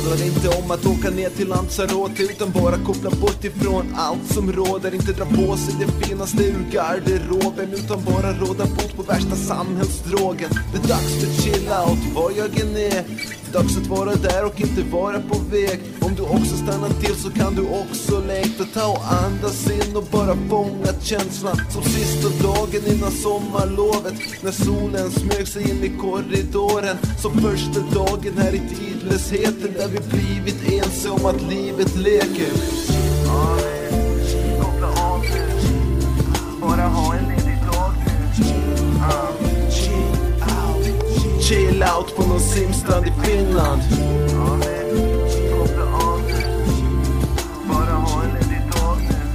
handlar inte om att åka ner till Lanzarote, utan bara koppla bort ifrån allt som råder. Inte dra på sig det finaste ur garderoben, utan bara råda bot på värsta samhällsdrogen. Det är dags för chill out, var jag än är. Dags att vara där och inte vara på väg. Om du också stannar till så kan du också längta. Ta och andas in och bara fånga känslan. Som sista dagen innan sommarlovet, när solen smög sig in i korridoren. Som första dagen här i tidlösheten, där vi blivit ense om att livet leker. Koppla av nu, bara ha en ledig dag nu. Chill out på någon simstrand i Finland. Koppla av nu, bara ha en ledig dag nu.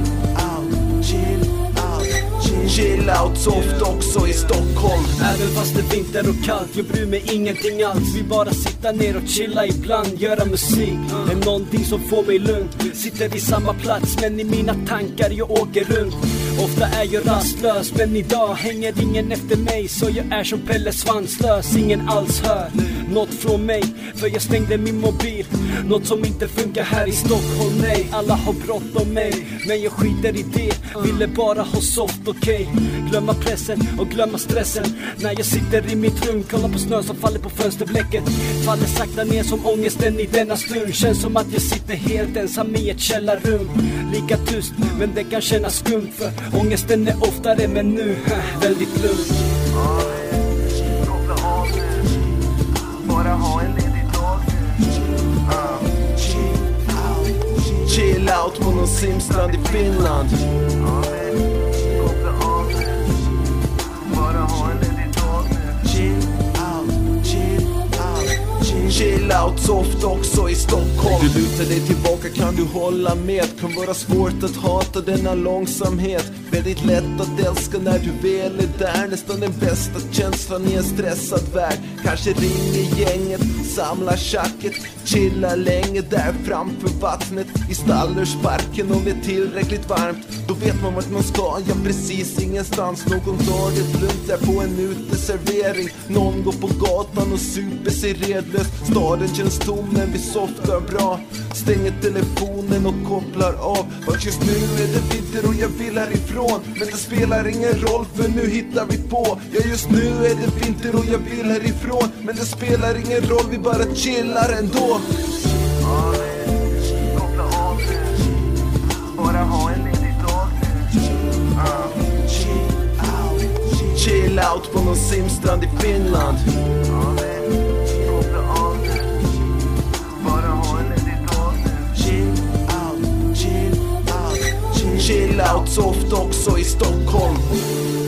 Chill out soft också i Stockholm. Även fast det är vinter och kallt, jag bryr mig ingenting alls. Vi bara sitta ner och chilla ibland, göra musik är någonting som får mig lugn. Sitter i samma plats men i mina tankar jag åker runt. Ofta är jag rastlös, men idag hänger ingen efter mig. Så jag är som Pelle svanslös, ingen alls hör något från mig, för jag stängde min mobil. Något som inte funkar här i Stockholm, nej. Alla har bråttom mig, men jag skiter i det. Ville bara ha soft, okej. Glömma pressen och glömma stressen. När jag sitter i mitt rum, kollar på snö som faller på fönsterblecket. Faller sakta ner som ångesten i denna stund. Känns som att jag sitter helt ensam i ett källarrum. Lika tyst, men det kan kännas skumt, för ångesten är oftare, men nu väldigt lugnt. Koppla av nu, bara ha en ledig dag nu. Chill out på någon simstrand i Finland. Koppla av nu, bara ha en ledig dag nu. Chill out soft också i Stockholm. Du lutar dig tillbaka, kan du hålla med? Kan vara svårt att hata denna långsamhet. Väldigt lätt att älska när du väl är där. Nästan den bästa känslan i en stressad värld. Kanske ringer gänget, samlar tjacket, chillar länge där framför vattnet i Stallersparken. Om det är tillräckligt varmt, då vet man vart man ska. Ja, precis ingenstans. Någon dag är lugnt där på en uteservering. Någon går på gatan och super sig redlös. Staden känns tom men vi softar bra. Stänger telefonen och kopplar av. Vart just nu är det vinter och jag vill härifrån. Men det spelar ingen roll, för nu hittar vi på. Ja, just nu är det vinter och jag vill härifrån. Men det spelar ingen roll, vi bara chillar ändå. Koppla av nu, bara ha en ledig dag nu. Chill out på någon simstrand i Finland. Koppla av nu, bara ha en ledig dag nu. Chill out soft också i Stockholm.